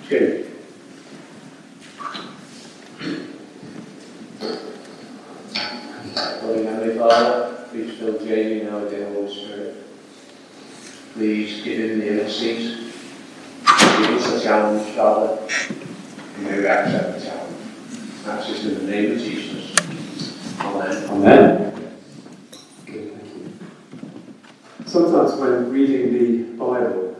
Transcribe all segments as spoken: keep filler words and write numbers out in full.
Good. Loving Heavenly Father, please fill Jamie now with the Holy Spirit. Please give him the inner seat. Give us a challenge, Father, and may we accept the challenge. That's just in the name of Jesus. Amen. Amen. Good, thank you. Sometimes when reading the Bible,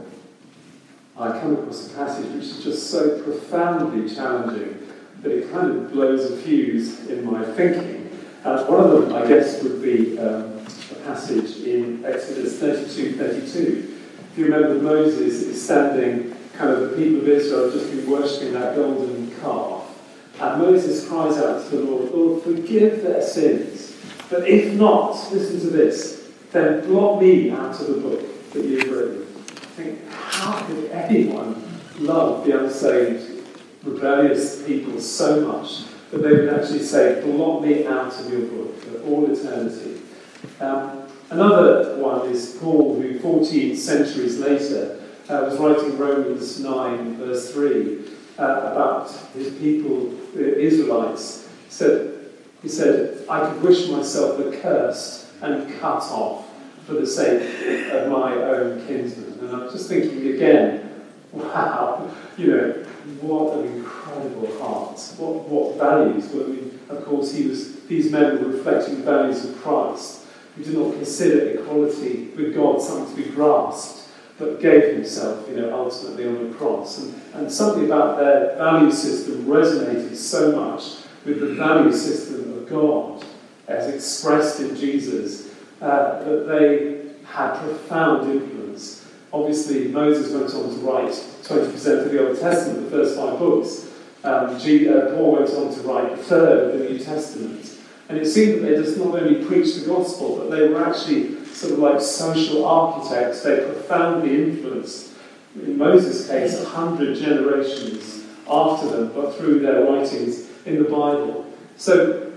I come across a passage which is just so profoundly challenging that it kind of blows a fuse in my thinking. And one of them, I guess, would be um, a passage in Exodus thirty-two thirty-two. If you remember, Moses is standing, kind of the people of Israel have just been worshipping that golden calf. And Moses cries out to the Lord, Lord, forgive their sins. But if not, listen to this, then blot me out of the book that you've written. I think, how could anyone love the unsaved, rebellious people so much that they would actually say, blot me out of your book for all eternity? Um, another one is Paul, who fourteen centuries later uh, was writing Romans nine, verse three, uh, about his people, the Israelites. He said, he said, I could wish myself accursed and cut off for the sake of my own kinsmen. And I'm just thinking again, wow, you know, what an incredible heart. What what values. Well, I mean, of course, he was. These men were reflecting the values of Christ, who did not consider equality with God something to be grasped, but gave himself, you know, ultimately on the cross. And, and something about their value system resonated so much with the value system of God, as expressed in Jesus, uh, that they had profound influence. Obviously, Moses went on to write twenty percent of the Old Testament, the first five books. Um, G, uh, Paul went on to write a third of the New Testament. And it seemed that they just not only preached the gospel, but they were actually sort of like social architects. They profoundly influenced, in Moses' case, a hundred generations after them, but through their writings in the Bible. So,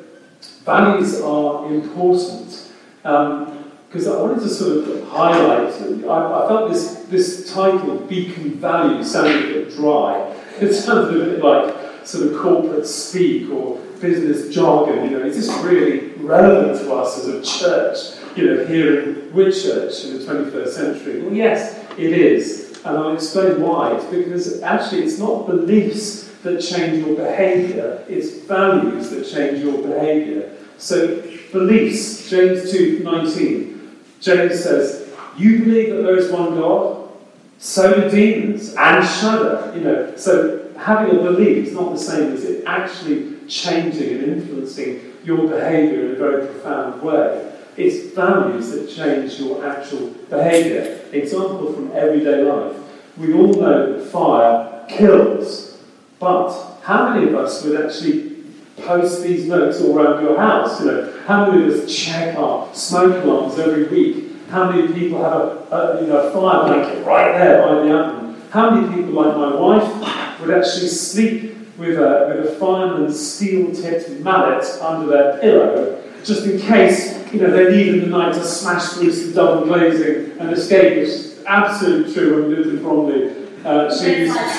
values are important. Um, Because I wanted to sort of highlight, I, I felt this, this title, Beacon Values, sounded a bit dry. It sounded a bit like sort of corporate speak or business jargon. You know, is this really relevant to us as a church? You know, here in Whitchurch in the twenty-first century? Well, yes, it is. And I'll explain why. It's because actually it's not beliefs that change your behaviour, it's values that change your behaviour. So, beliefs, James two nineteen. James says, you believe that there is one God? So do demons and shudder. You know, so having a belief is not the same as it actually changing and influencing your behaviour in a very profound way. It's values that change your actual behaviour. Example from everyday life. We all know that fire kills, but how many of us would actually post these notes all around your house? You know, how many of us check our smoke alarms every week? How many people have a, a you know a fire blanket right there by the oven? How many people, like my wife, would actually sleep with a with a fireman's steel-tipped mallet under their pillow, just in case you know they need in the night to smash through some double glazing and escape? It's absolutely true. When we lived in Bromley, uh, she used to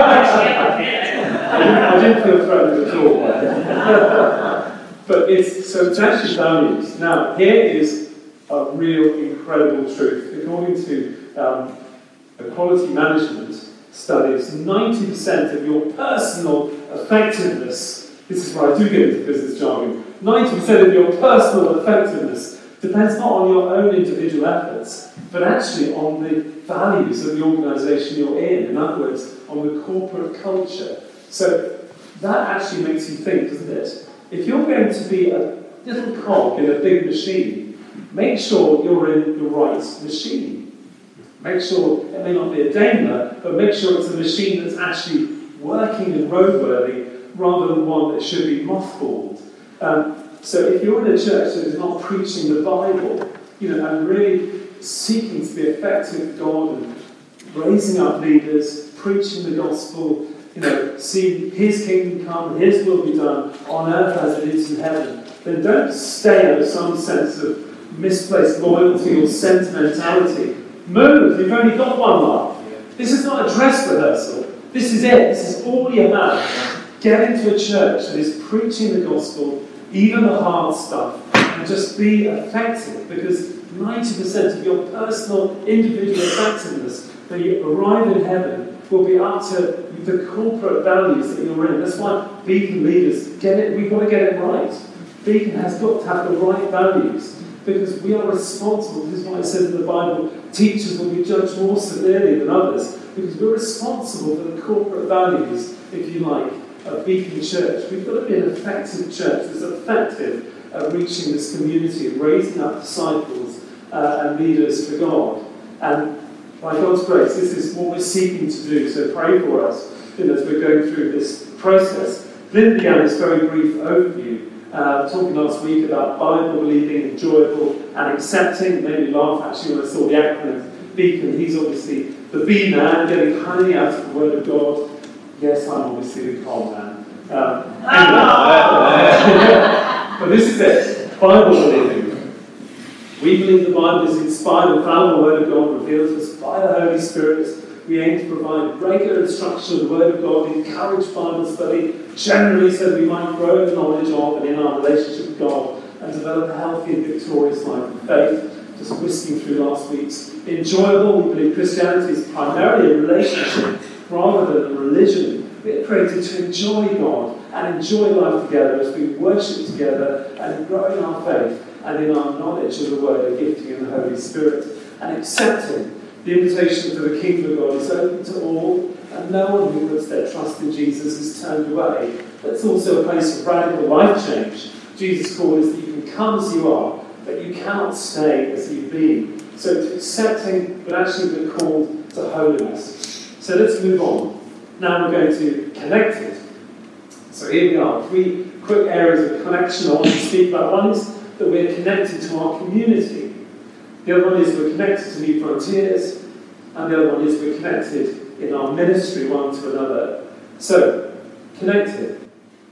I, didn't, I didn't feel threatened at all. But it's, so it's actually values. Now, here is a real incredible truth. According to um, Equality Management studies, ninety percent of your personal effectiveness, this is where I do get into business jargon, ninety percent of your personal effectiveness depends not on your own individual efforts, but actually on the values of the organisation you're in. In other words, on the corporate culture. So that actually makes you think, doesn't it? If you're going to be a little cog in a big machine, make sure you're in the right machine. Make sure it may not be a Daimler, but make sure it's a machine that's actually working and roadworthy rather than one that should be mothballed. Um, so if you're in a church that is not preaching the Bible, you know, and really seeking to be effective with God and raising up leaders, preaching the gospel, you know, see His kingdom come, His will be done on earth as it is in heaven, then don't stay under some sense of misplaced loyalty or sentimentality. Move, you've only got one life. This is not a dress rehearsal. This is it. This is all you're about. Get into a church that is preaching the gospel, even the hard stuff, and just be effective, because ninety percent of your personal, individual effectiveness when you arrive in heaven will be up to the corporate values that you're in. That's why Beacon leaders get it. We've got to get it right. Beacon has got to have the right values, because we are responsible. This is why it says in the Bible, teachers will be judged more severely than others, because we're responsible for the corporate values, if you like, of Beacon Church. We've got to be an effective church that's effective at reaching this community and raising up disciples uh, and leaders for God. And by God's grace, this is what we're seeking to do. So pray for us, you know, as we're going through this process. Lynn began this very brief overview, uh, talking last week about Bible believing, enjoyable and accepting. It made me laugh actually when I saw the acronym Beacon. He's obviously the B man, getting honey out of the Word of God. Yes, I'm obviously the con man. Um, anyway. But this is it. Bible believing. We believe the Bible is inspired, infallible Word of God revealed to us by the Holy Spirit. We aim to provide regular instruction of the Word of God, encourage Bible study, generally so that we might grow in the knowledge of and in our relationship with God, and develop a healthy and victorious life of faith. Just whisking through last week's. Enjoyable, we believe Christianity is primarily a relationship rather than a religion. We are created to enjoy God and enjoy life together as we worship together and grow in our faith and in our knowledge of the Word, a gifting of the Holy Spirit. And accepting the invitation to the kingdom of God is open to all, and no one who puts their trust in Jesus is turned away. That's also a place of radical life change. Jesus' call is that you can come as you are, but you cannot stay as you've been. So it's accepting, but actually we're called to holiness. So let's move on. Now we're going to connect it. So here we are. Three quick areas of connection I want to speak about. One is that we're connected to our community. The other one is we're connected to New Frontiers. And the other one is we're connected in our ministry one to another. So, connected.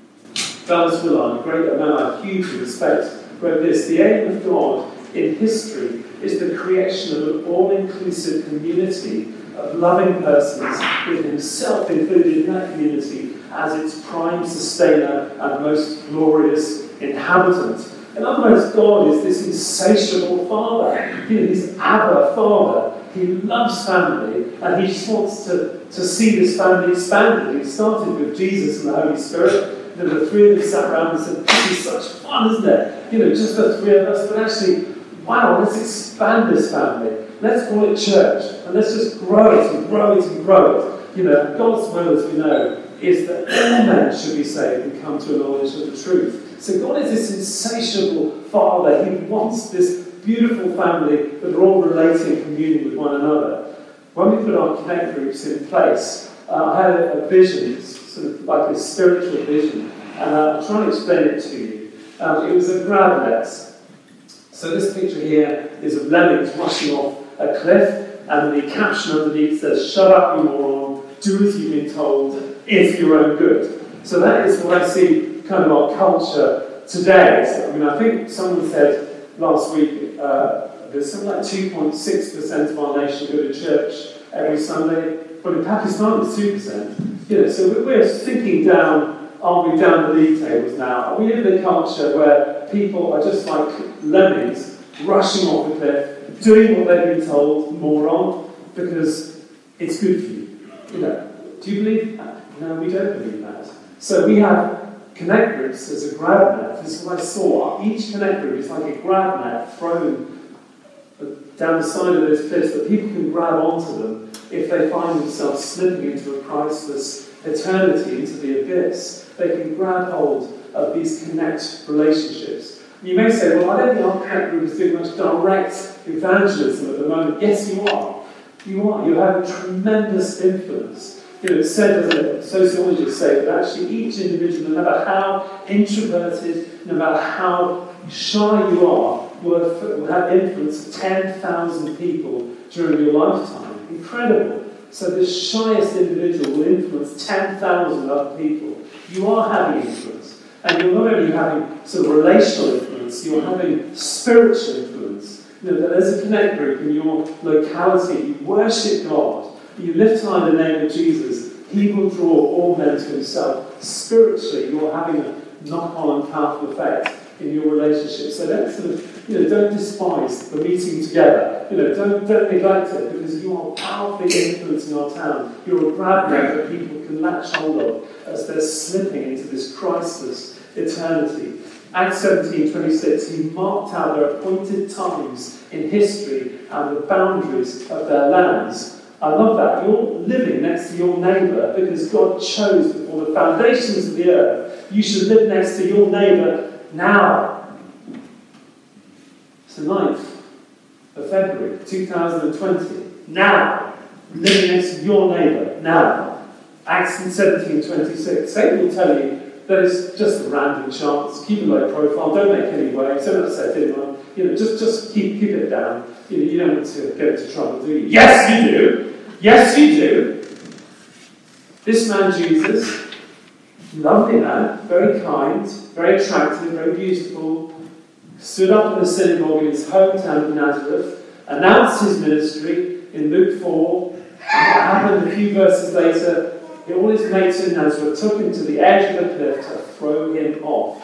Dallas Willard, a great man I hugely respect, wrote this: the aim of God in history is the creation of an all-inclusive community of loving persons with himself included in that community as its prime sustainer and most glorious inhabitant. In other words, God is this insatiable Father. You know, he's Abba Father. He loves family, and he just wants to, to see this family expanded. It started with Jesus and the Holy Spirit. You know, the three of them sat around and said, this is such fun, isn't it? You know, just the three of us, but actually, wow, let's expand this family. Let's call it church, and let's just grow it and grow it and grow it. You know, God's will, as we know, is that all men should be saved and come to a knowledge of the truth. So God is this insatiable Father. He wants this beautiful family that are all relating and communing with one another. When we put our connect groups in place, uh, I had a, a vision, it's sort of like a spiritual vision, and uh, I'll try and explain it to you. Um, it was a grab nets. So this picture here is of lemmings rushing off a cliff, and the caption underneath says, "Shut up, you moron, do as you've been told, if your own good." So that is what I see kind of our culture today. So, I mean, I think someone said last week uh, there's something like two point six percent of our nation go to church every Sunday, but in Pakistan it's two percent. You know, so we're thinking down, are we down the league tables now? Are we in a culture where people are just like lemmings rushing off the cliff, doing what they've been told, moron, because it's good for you? You know, do you believe that? No, we don't believe that. So we have connect groups as a grab net. This is what I saw. Each connect group is like a grab net thrown down the side of those cliffs that people can grab onto them if they find themselves slipping into a priceless eternity, into the abyss. They can grab hold of these connect relationships. You may say, well, I don't think our connect group is doing much direct evangelism at the moment. Yes, you are. You are. You have a tremendous influence. You know, it's said, doesn't it, sociologists say that actually each individual, no matter how introverted, no matter how shy you are, will have influence of ten thousand people during your lifetime. Incredible. So the shyest individual will influence ten thousand other people. You are having influence. And you're not only having sort of relational influence, you're having spiritual influence. You know, that as a connect group in your locality, you worship God, you lift high the name of Jesus, He will draw all men to himself. Spiritually, you're having a knock-on and powerful effect in your relationship. So don't sort of, you know, don't despise the meeting together. You know, don't don't neglect it, because you are powerfully influencing our town. You're a grab bag that people can latch hold of as they're slipping into this Christless eternity. Acts seventeen twenty-six, he marked out their appointed times in history and the boundaries of their lands. I love that. You're living next to your neighbour because God chose before the foundations of the earth. You should live next to your neighbour now. It's the ninth of February two thousand twenty. Now. Living next to your neighbour now. Acts seventeen twenty-six. Satan will tell you that it's just a random chance. Keep a low profile. Don't make any waves. Don't upset anyone. You know, just, just keep keep it down. You know, you don't want to get into trouble, do you? Yes, you do. Yes, you do. This man Jesus, lovely man, very kind, very attractive, very beautiful, stood up in the synagogue in his hometown of Nazareth, announced his ministry in Luke four, and what happened a few verses later, all his mates in Nazareth took him to the edge of the cliff to throw him off.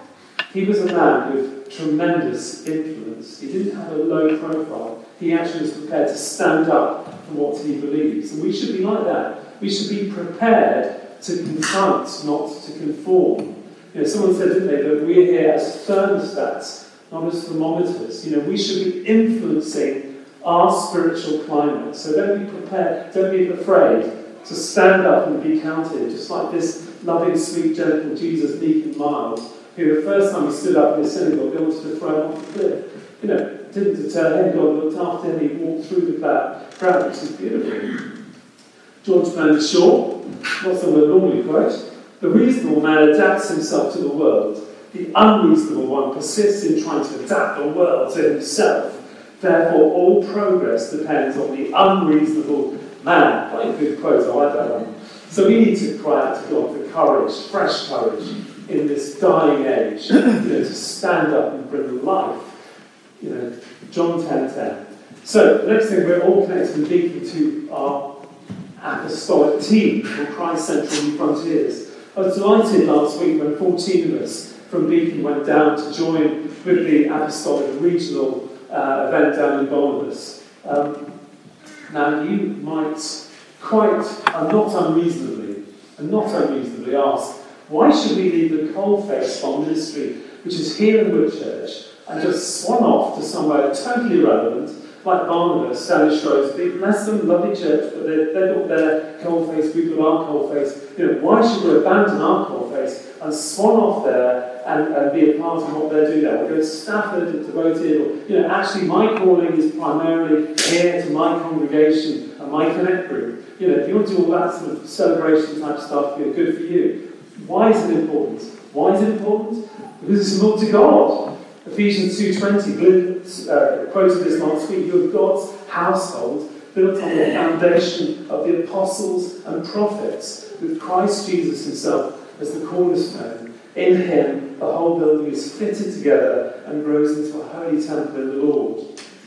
He was a man with tremendous influence. He didn't have a low profile. He actually was prepared to stand up for what he believes. And we should be like that. We should be prepared to confront, not to conform. You know, someone said, didn't they, that we're here as thermostats, not as thermometers. You know, we should be influencing our spiritual climate. So don't be prepared, don't be afraid to stand up and be counted, just like this loving, sweet, gentle Jesus, meek and mild, who the first time he stood up in the synagogue, they wanted to throw him off the cliff. You know, didn't deter him. God looked after him. He walked through the crowd, crowd which is beautiful. George Bernard Shaw, not someone I normally quote, the reasonable man adapts himself to the world. The unreasonable one persists in trying to adapt the world to himself. Therefore, all progress depends on the unreasonable man. Quite a good quote, I like that one. So we need to cry out to God for courage, fresh courage, in this dying age, you know, to stand up and bring life. You know, John ten ten. So, the next thing, we're all connected and Beacon to our apostolic team from Christ Central New Frontiers. I was delighted last week when fourteen of us from Beacon went down to join with the apostolic regional uh, event down in Barnabas. Um, now, you might quite, and not unreasonably, and not unreasonably ask, why should we leave the coalface farm ministry, which is here in Woodchurch, and just swan off to somewhere totally irrelevant, like Barnabas, Stanley Shrewsbury? Bless them, lovely church, but they've got their coalface, we got our coalface. You know, why should we abandon our coalface and swan off there and, and be a part of what they're doing there? We'll go to Stafford and devoted, or, you know, actually my calling is primarily here to my congregation and my connect group. You know, if you want to do all that sort of celebration type stuff, you know, good for you. Why is it important? Why is it important? Because it's not to God. Ephesians two twenty, Glenn uh, quoted this last week, you are God's household, built on the foundation of the apostles and prophets, with Christ Jesus himself as the cornerstone. In him, the whole building is fitted together and grows into a holy temple in the Lord.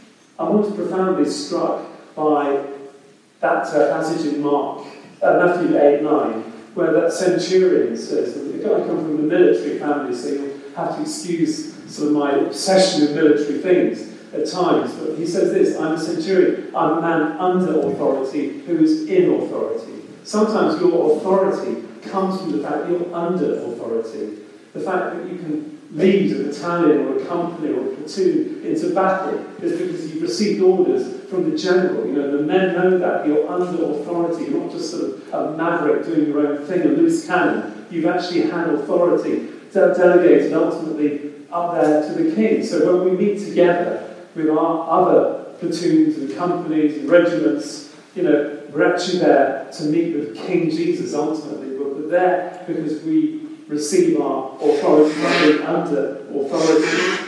I was profoundly struck by that uh, passage in Mark, uh, Matthew eight nine, where that centurion says, I come from the military family, so you'll have to excuse sort of my obsession with military things at times, but he says this, I'm a centurion, I'm a man under authority who is in authority. Sometimes your authority comes from the fact that you're under authority. The fact that you can lead a battalion or a company or a platoon into battle is because you've received orders from the general. You know, the men know that. You're under authority. You're not just sort of a maverick doing your own thing, a loose cannon. You've actually had authority de- delegated ultimately up there to the king. So when we meet together with our other platoons and companies and regiments, you know, we're actually there to meet with King Jesus ultimately, but we're there because we receive our authority, running under authority.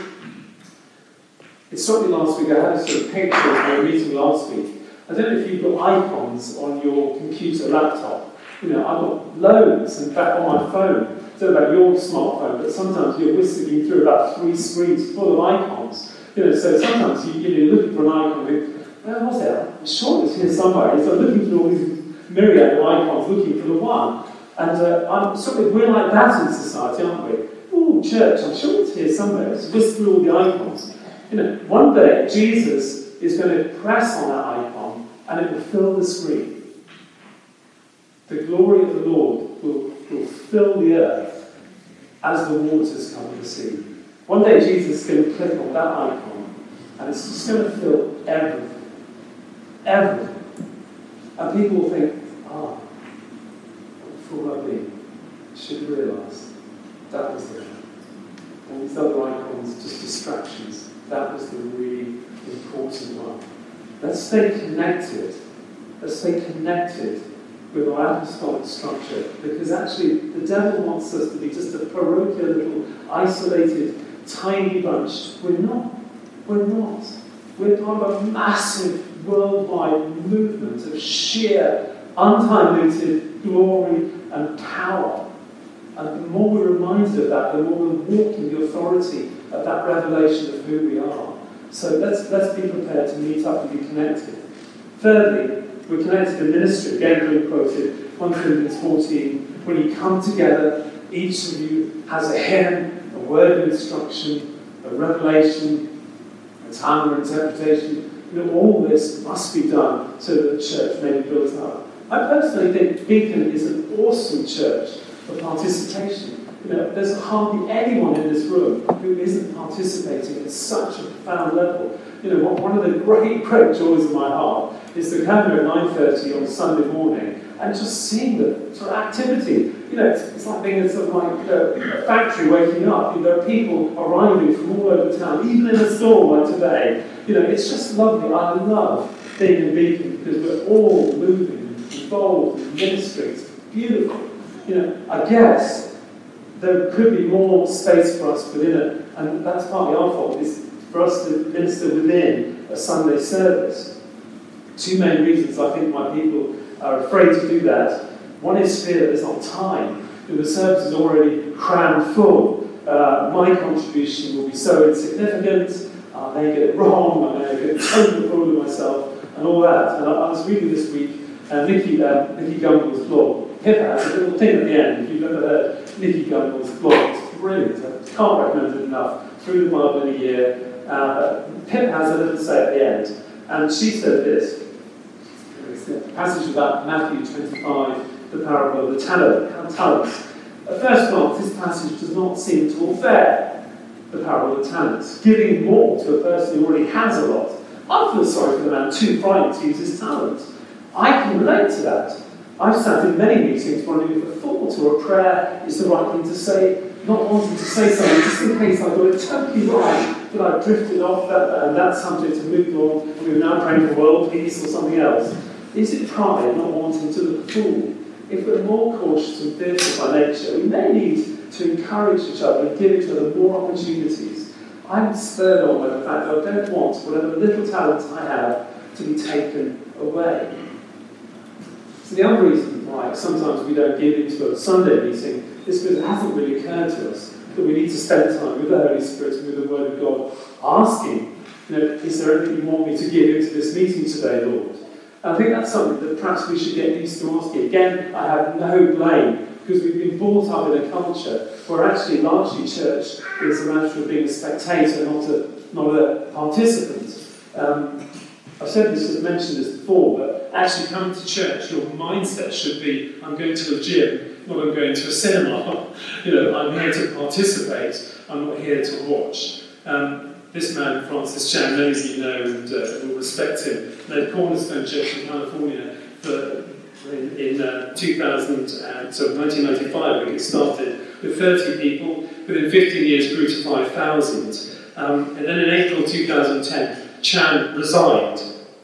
It struck me last week, I had a sort of picture of a meeting last week. I don't know if you've got icons on your computer, laptop. You know, I've got loads, in fact, on my phone. I don't know about your smartphone, but sometimes you're whistling through about three screens full of icons. You know, so sometimes you, you're looking for an icon, and where was it? I'm sure it's here somewhere. So I'm looking through all these myriad of icons looking for the one. And uh, I'm sorry, we're like that in society, aren't we? Oh, church, I'm sure it's here somewhere. Let's whisk through all the icons. You know, one day Jesus is going to press on that icon and it will fill the screen. The glory of the Lord will, will fill the earth as the waters cover the sea. One day Jesus is going to click on that icon and it's just going to fill everything. Everything. And people will think, ah, what fool I've been. I should realise that was the all these other icons, just distractions. That was the really important one. Let's stay connected. Let's stay connected with our apostolic structure, because actually the devil wants us to be just a parochial little isolated tiny bunch. We're not. We're not. We're part of a massive worldwide movement of sheer, undiluted glory and power. And the more we're reminded of that, the more we'll walk in the authority of that revelation of who we are. So let's, let's be prepared to meet up and be connected. Thirdly, we're connected in ministry. Again, being quoted, First Corinthians fourteen, when you come together, each of you has a hymn, a word of instruction, a revelation, a tongue or interpretation. You know, all this must be done so that the church may be built up. I personally think Beacon is an awesome church for participation. You know, there's hardly anyone in this room who isn't participating at such a profound level. You know, one of the great, great joys of my heart is to come here at nine thirty on Sunday morning and just seeing the sort of activity. You know, it's, it's like being in sort of like, you know, a factory waking up. You know, there are people arriving from all over town, even in a storm like today. You know, it's just lovely. I love being in Beacon because we're all moving and involved in ministry. It's beautiful. You know, I guess there could be more space for us within it, and that's partly our fault, is for us to minister within a Sunday service. Two main reasons I think why people are afraid to do that. One is fear that there's not time. You know, the service is already crammed full. Uh, my contribution will be so insignificant, I may get it wrong, I may get totally full of myself, and all that. And I, I was reading this week uh, Nicky, uh, Nicky Gumbel's blog. Pippa has a little thing at the end, if you've ever heard Nicky Gumbel's blog, it's brilliant. I can't recommend it enough. Through the Bible in a year. Uh, Pippa has a little say at the end, and she said this. It's the passage about Matthew twenty-five, the parable of the talents. At first glance, this passage does not seem at all fair, the parable of the talents, giving more to a person who already has a lot. I feel sorry for the man too frightened to use his talent. I can relate to that. I've sat in many meetings wondering if a thought or a prayer is the right thing to say, not wanting to say something just in case I got it totally right, that I've drifted off that, and that subject and moved on, and we're now praying for world peace or something else. Is it pride not wanting to look a fool? If we're more cautious and fearful by nature, we may need to encourage each other and give each other more opportunities. I'm spurred on by the fact that I don't want whatever little talents I have to be taken away. So the other reason why sometimes we don't give into a Sunday meeting is because it hasn't really occurred to us that we need to spend time with the Holy Spirit and with the Word of God, asking, you know, is there anything you want me to give into this meeting today, Lord? And I think that's something that perhaps we should get used to asking. Again, I have no blame, because we've been brought up in a culture where actually largely church is a matter of being a spectator, not a, not a participant. Um, I've said this, I've mentioned this before, but actually coming to church, your mindset should be, I'm going to a gym, not I'm going to a cinema. You know, I'm here to participate, I'm not here to watch. Um, this man, Francis Chan, many of you know and uh, will respect him, led Cornerstone Church in California for, in, in uh, two thousand, uh, so nineteen ninety-five, when it started, with thirty people. Within fifteen years, grew to five thousand. Um, and then in April two thousand ten, Chan resigned.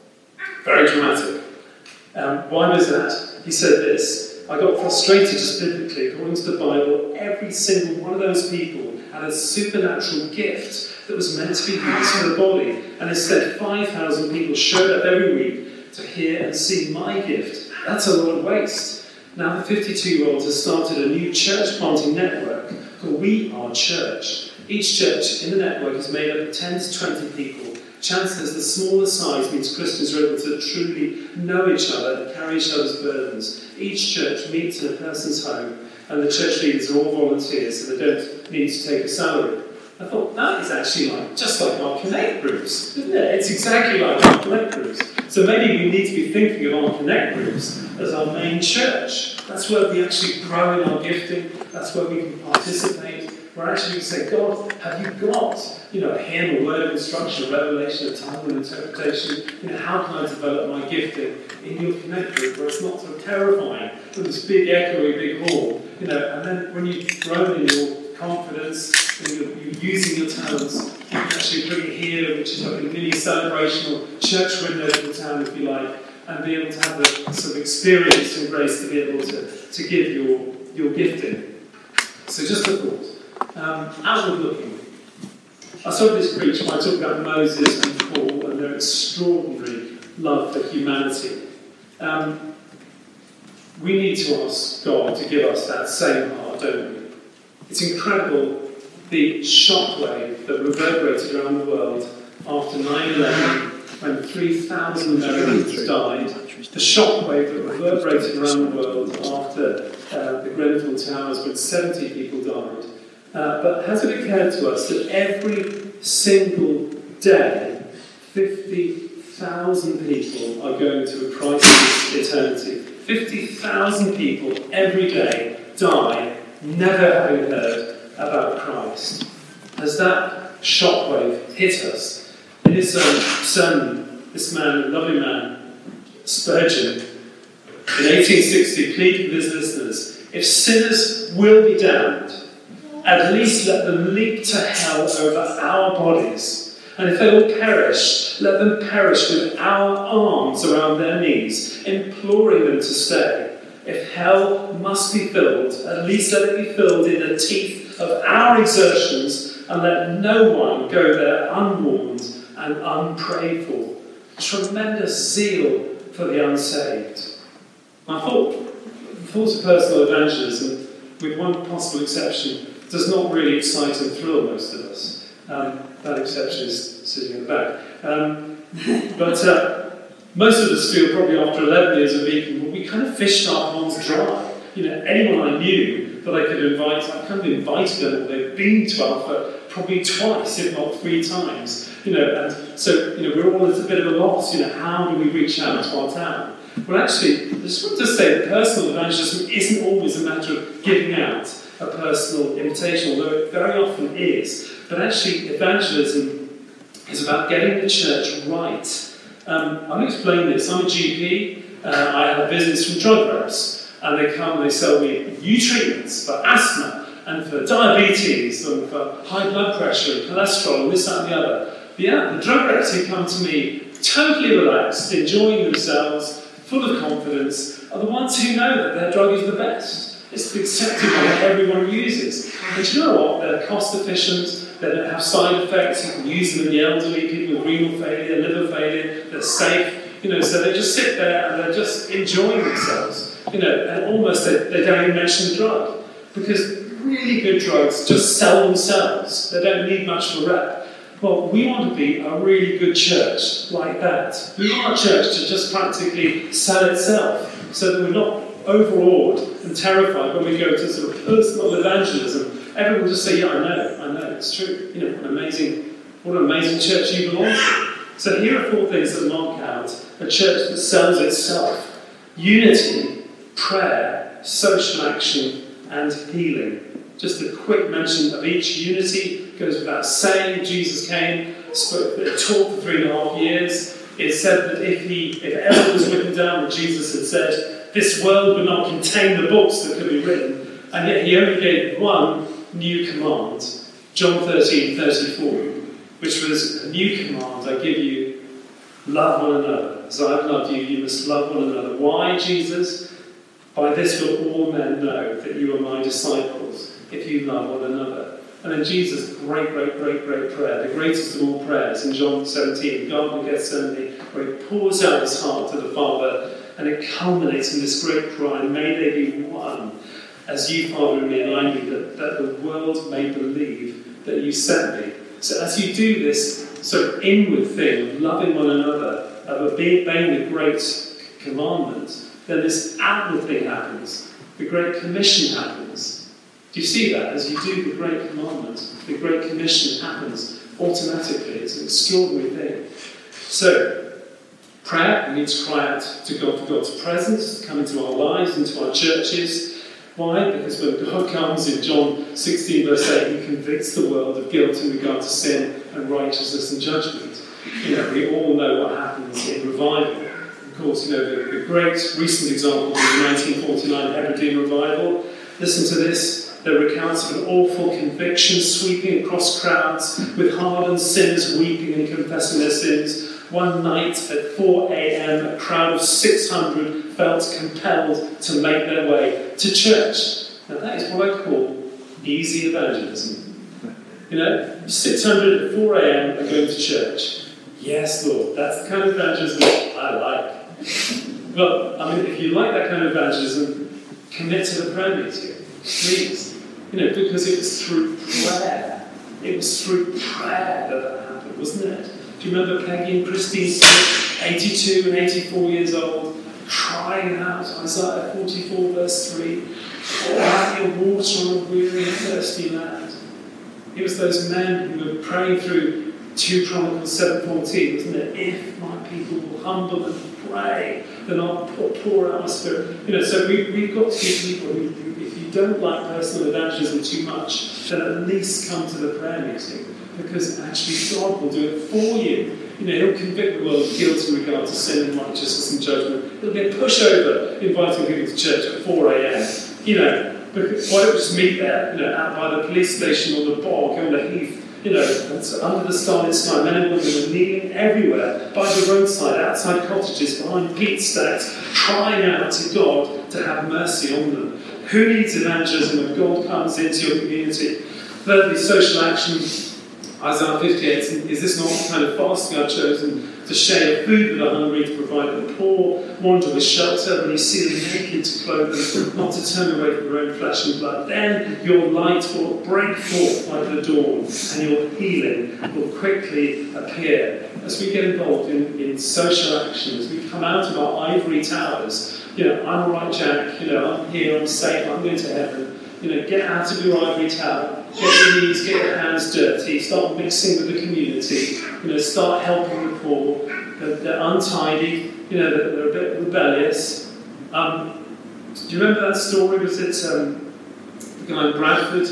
Very dramatic. Um, why was that? He said this: I got frustrated just biblically. According to the Bible, every single one of those people had a supernatural gift that was meant to be used for the body. And instead, five thousand people showed up every week to hear and see my gift. That's a lot of waste. Now the fifty-two-year-old has started a new church planting network called We Are Church. Each church in the network is made up of ten to twenty people. Chan says the smaller size means Christians are able to truly know each other and carry carry each other's burdens. Each church meets in a person's home, and the church leaders are all volunteers, so they don't need to take a salary. I thought, that is actually like just like our Connect groups, isn't it? It's exactly like our Connect groups. So maybe we need to be thinking of our Connect groups as our main church. That's where we actually grow in our gifting. That's where we can participate. Where actually we say, God, have you got, you know, a hymn, a word of instruction, a revelation, a tongue, an interpretation? You know, how can I develop my gifting in your Connect group where it's not so terrifying with this big echoey big hall? You know, and then when you've grown in your confidence and you're, you're using your talents, you can actually bring it here, which is like a mini celebration or church window to the town, if you like, and be able to have the sort of experience and grace to be able to, to give your, your gifting. So just a thought. Um, outward looking. I started this preach by talking about Moses and Paul and their extraordinary love for humanity. Um, we need to ask God to give us that same heart, don't we? It's incredible the shockwave that reverberated around the world after nine eleven, when three thousand Americans died. The shockwave that reverberated around the world after uh, the Grenfell Towers, when seventy people died. Uh, but has it occurred to us that every single day, fifty thousand people are going to a crisis eternity? fifty thousand people every day die never having heard about Christ. Has that shockwave hit us? In his um, sermon, this man, a lovely man, Spurgeon, in eighteen sixty, pleaded with his listeners, if sinners will be damned, at least let them leap to hell over our bodies. And if they will perish, let them perish with our arms around their knees, imploring them to stay. If hell must be filled, at least let it be filled in the teeth of our exertions, and let no one go there unwarned and unprayed for. Tremendous zeal for the unsaved. I thought the thought of personal evangelism, with one possible exception, does not really excite and thrill most of us. Um, that exception is sitting in the back. Um, but uh, most of us feel probably after eleven years of Beacon, well, we kind of fished our ponds dry. You know, anyone I knew that I could invite, I kind of invited them, they've been to Alpha probably twice, if not three times. You know, and so, you know, we're all at a bit of a loss. You know, how do we reach out to our town? Well, actually, I just want to say that personal evangelism isn't always a matter of giving out a personal invitation, although it very often is. But actually, evangelism is about getting the church right. Um, I'll explain this. I'm a G P. Uh, I have business from drug reps, and they come and they sell me new treatments for asthma and for diabetes and for high blood pressure and cholesterol and this, that, and the other. But yeah, the drug reps who come to me totally relaxed, enjoying themselves, full of confidence, are the ones who know that their drug is the best. It's the accepted one that everyone uses. And you know what? They're cost efficient, they don't have side effects, you can use them in the elderly, people with renal failure, liver failure, they're safe, you know, so they just sit there and they're just enjoying themselves, you know, and almost they, they don't even mention the drug. Because really good drugs just sell themselves, they don't need much of a rep. Well, we want to be a really good church like that. We want our church to just practically sell itself, so that we're not overawed and terrified when we go to sort of personal evangelism. Everyone will just say, yeah, I know, I know, it's true. You know, what an amazing, what an amazing church you belong to. So here are four things that mark out a church that sells itself. Unity, prayer, social action, and healing. Just a quick mention of each. Unity goes without saying. Jesus came, spoke, taught for three and a half years. It said that if he, if ever was written down what Jesus had said, this world would not contain the books that could be written. And yet he only gave one new command, John thirteen thirty-four, which was a new command. I give you, love one another. As I've loved you, you must love one another. Why, Jesus? By this will all men know that you are my disciples, if you love one another. And then Jesus' great, great, great, great prayer, the greatest of all prayers in John seventeen, Garden of Gethsemane, where he pours out his heart to the Father, and it culminates in this great cry, may they be one, as you, Father, in me and I in you, that, that the world may believe that you sent me. So as you do this sort of inward thing of loving one another, of obeying the great commandment, then this outward thing happens. The Great Commission happens. Do you see that? As you do the Great Commandment, the Great Commission happens automatically. It's an extraordinary thing. So, prayer, we need to cry out to God for God's presence to come into our lives, into our churches. Why? Because when God comes in John sixteen verse eight, he convicts the world of guilt in regard to sin and righteousness and judgment. You know, we all know what happens in revival. Of course, you know, the, the great recent example of the nineteen forty-nine Hebridean revival. Listen to this. There recounts of an awful conviction sweeping across crowds with hardened sinners weeping and confessing their sins. One night at four a.m, a crowd of six hundred felt compelled to make their way to church. Now that is what I call easy evangelism. You know, six hundred at four a.m. are going to church. Yes, Lord, that's the kind of evangelism I like. But, I mean, if you like that kind of evangelism, commit to the prayer meeting, please. You know, because it was through prayer. It was through prayer that that happened, wasn't it? Do you remember Peggy and Christine Smith, eighty-two and eighty-four years old, crying out, Isaiah forty-four verse three, pour out your water on a weary and thirsty land. It was those men who were praying through two Chronicles seven fourteen, wasn't it? If my people will humble and pray, then I'll pour out my spirit. You know, so we, we've got to be people who, who, if you don't like personal evangelism too much, then at least come to the prayer meeting. Because actually God will do it for you. You know, he'll convict the world of guilt in regard to sin and righteousness and judgment. It'll be a pushover inviting people to church at four a.m. You know, because why don't we just meet there, you know, out by the police station or the bog on the heath, you know, under the starlit sky. Men and women are kneeling everywhere, by the roadside, outside cottages, behind peat stacks, crying out to God to have mercy on them. Who needs evangelism when God comes into your community? Thirdly, social action. Isaiah fifty-eight, is this not the kind of fasting I've chosen to share food with the hungry, to provide the poor, wander with shelter, when you see the naked to clothe them, not to turn away from your own flesh and blood? Then your light will break forth like the dawn, and your healing will quickly appear. As we get involved in, in social action, as we come out of our ivory towers, you know, I'm all right, Jack, you know, I'm here, I'm safe, I'm going to heaven. You know, get out of your ivory tower, get your knees, get your hands dirty, start mixing with the community, you know, start helping the poor. They're, they're untidy, you know, they're, they're a bit rebellious. Um, do you remember that story? Was it um, the guy in Bradford,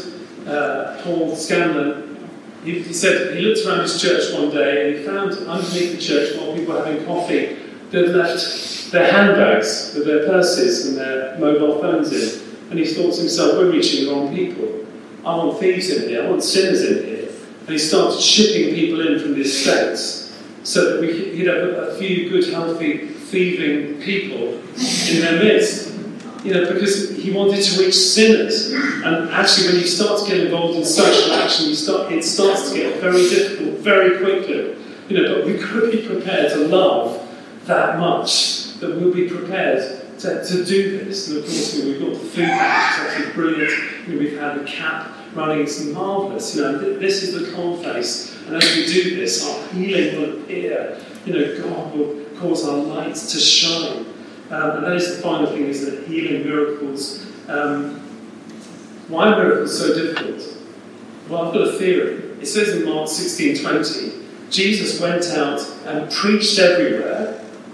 uh, Paul Scanlon? He, he said he looked around his church one day and he found underneath the church, while people were having coffee, they'd left their handbags with their purses and their mobile phones in. And he thought to himself, we're reaching the wrong people. I want thieves in here, I want sinners in here. And he started shipping people in from the estates so that we, he'd have a, a few good, healthy, thieving people in their midst. You know, because he wanted to reach sinners. And actually, when you start to get involved in social action, you start, it starts to get very difficult very quickly. You know, but we could be prepared to love that much, that we'll be prepared To, to do this. And of course, you know, we've got the food package, it's absolutely brilliant. You know, we've had the CAP running, it's marvellous. You know, th- this is the conface, and as we do this, our healing will appear. You know, God will cause our lights to shine. Um, and that is the final thing, is that healing miracles. Um, why are miracles so difficult? Well, I've got a theory. It says in Mark sixteen twenty, Jesus went out and preached everywhere,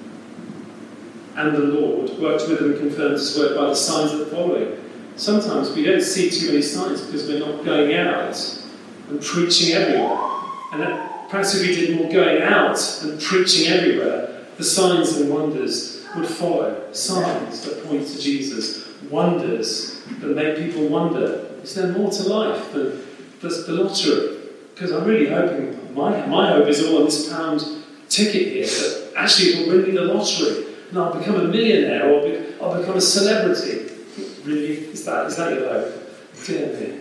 and the Lord worked with them and confirmed his word by the signs that follow. Sometimes we don't see too many signs because we're not going out and preaching everywhere. And that, perhaps if we did more going out and preaching everywhere, the signs and wonders would follow. Signs that point to Jesus. Wonders that make people wonder, is there more to life than just the lottery? Because I'm really hoping, my, my hope is all on this pound ticket here, that actually it will win me the lottery. And I'll become a millionaire, or I'll, be, I'll become a celebrity. Really? Is that, is that your hope? Dear me.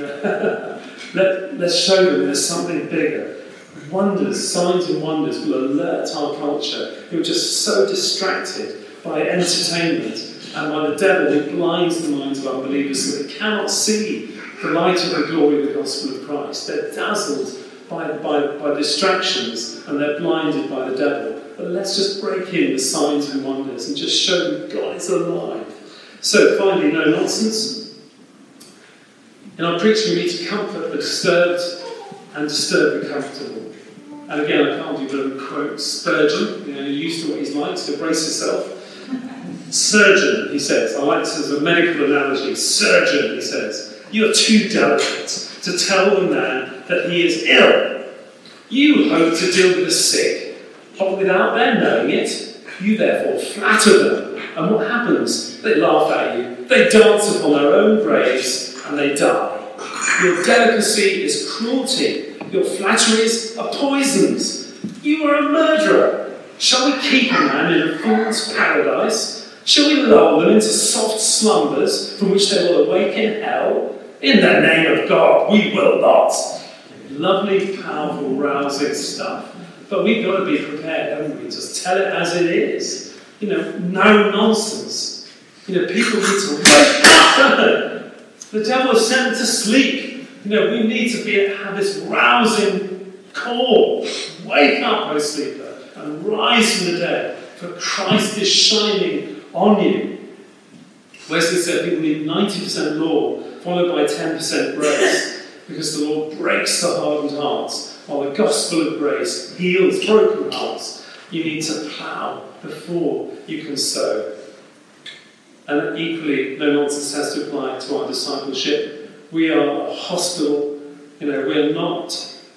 Let, let's show them there's something bigger. Wonders, signs and wonders will alert our culture, who are just so distracted by entertainment and by the devil who blinds the minds of unbelievers so they cannot see the light of the glory of the gospel of Christ. They're dazzled by, by, by distractions, and they're blinded by the devil. but let's just break in with signs and wonders and just show them God is alive. So finally, no nonsense. In our preaching, we need to comfort the disturbed and disturb the comfortable. And again, I can't do but quote Spurgeon. You know, you're used to what he's like, so brace yourself. Surgeon, he says, I like this as a medical analogy. Surgeon, he says, you are too delicate to tell the man that he is ill. You hope to deal with the sick, but without their knowing it, you therefore flatter them. And what happens? They laugh at you, they dance upon their own graves, and they die. Your delicacy is cruelty. Your flatteries are poisons. You are a murderer. Shall we keep a man in a fool's paradise? Shall we lull them into soft slumbers from which they will awake in hell? In the name of God, we will not. Lovely, powerful, rousing stuff. But we've got to be prepared, haven't we? Just tell it as it is. You know, no nonsense. You know, people need to wake up. The devil has sent them to sleep. You know, we need to be have this rousing call. Wake up, O sleeper, and rise from the dead, for Christ is shining on you. Wesley said people need ninety percent law, followed by ten percent grace, because the law breaks the hardened hearts, while the gospel of grace heals broken hearts. You need to plough before you can sow. And equally, no nonsense has to apply to our discipleship. We are a hospital. You know, we're not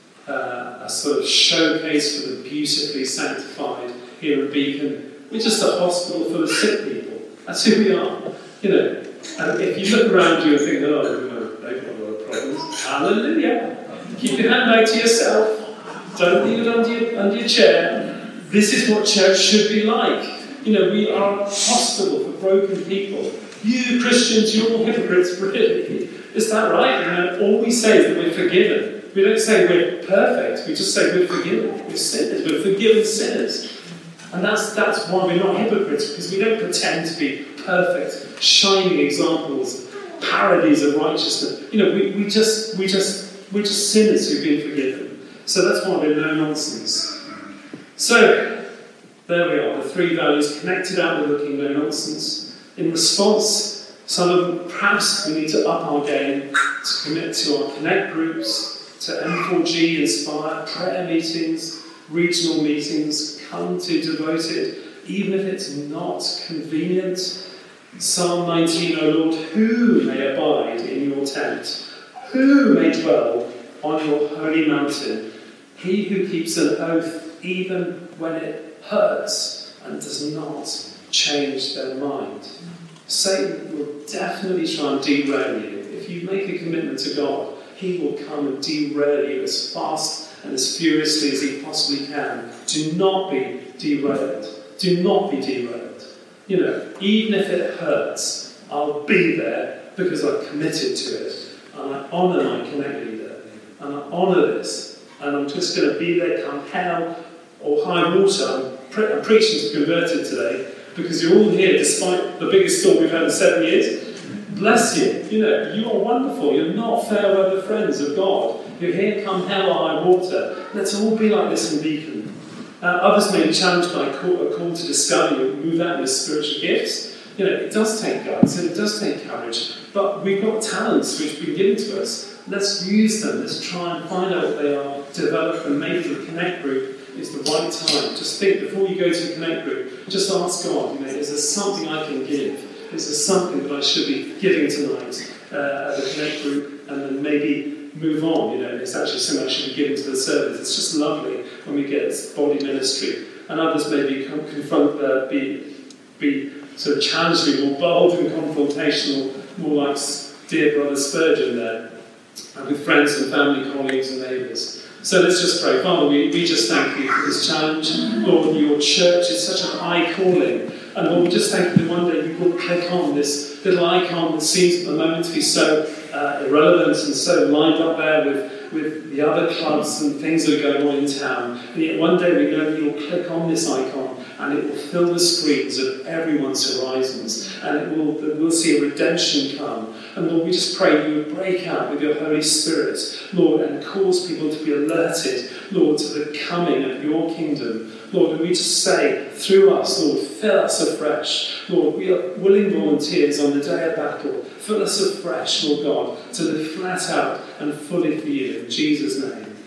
uh, a sort of showcase for the beautifully sanctified here at Beacon. We're just a hospital full of sick people. That's who we are. You know, and if you look around you and think, oh, you know, they've got a lot of problems, hallelujah. Keep your handbag to yourself. Don't leave it under your, under your chair. This is what church should be like. You know, we are a hospital for broken people. You Christians, you're all hypocrites, really. Is that right? You know, all we say is that we're forgiven. We don't say we're perfect. We just say we're forgiven. We're sinners. We're forgiven sinners. And that's that's why we're not hypocrites, because we don't pretend to be perfect, shining examples, parodies of righteousness. You know, we, we just we just we're just sinners who've been forgiven. So that's why we're no nonsense. So there we are, the three values: connected, outward looking, no nonsense. In response, some of them, perhaps we need to up our game to commit to our connect groups, to M four G, Inspire, prayer meetings, regional meetings. Come to Devoted, even if it's not convenient. Psalm nineteen, O Lord, who may abide in your tent? Who may dwell on your holy mountain? He who keeps an oath even when it hurts and does not change their mind. Satan will definitely try and derail you. If you make a commitment to God, he will come and derail you as fast and as furiously as he possibly can. Do not be derailed. Do not be derailed. You know, even if it hurts, I'll be there because I've committed to it. And I honour my connect leader. And I honour this. And I'm just going to be there come hell or high water. I'm, pre- I'm preaching to converted today because you're all here despite the biggest storm we've had in seven years. Bless you. You know, you are wonderful. You're not fair weather friends of God. You're here come hell or high water. Let's all be like this in Beacon. Uh, others may be challenged by a call, a call to discover you, move out your spiritual gifts. You know, it does take guts and it does take courage. But we've got talents which have been given to us. Let's use them. Let's try and find out what they are, develop them. Maybe the Connect group is the right time. Just think, before you go to a Connect group, just ask God, you know, is there something I can give? Is there something that I should be giving tonight uh, at the Connect group? And then maybe move on, you know, it's actually something I should be giving to the service. It's just lovely when we get body ministry. And others maybe confront, uh, be, be sort of challenge me, more bold and confrontational, more like dear brother Spurgeon there, and with friends and family, colleagues and neighbours. So let's just pray. Father, we, we just thank you for this challenge. Lord, your church is such a high calling. And Lord, we just thank you that one day you will click on this little icon that seems at the moment to be so uh, irrelevant and so lined up there with, with the other clubs and things that are going on in town. And yet one day we know you'll click on this icon and it will fill the screens of everyone's horizons, and it will, we'll see a redemption come. And Lord, we just pray you would break out with your Holy Spirit, Lord, and cause people to be alerted, Lord, to the coming of your kingdom. Lord, and we just say through us, Lord, fill us afresh. Lord, we are willing volunteers on the day of battle. Fill us afresh, Lord God, to live flat out and fully for you. In Jesus' name.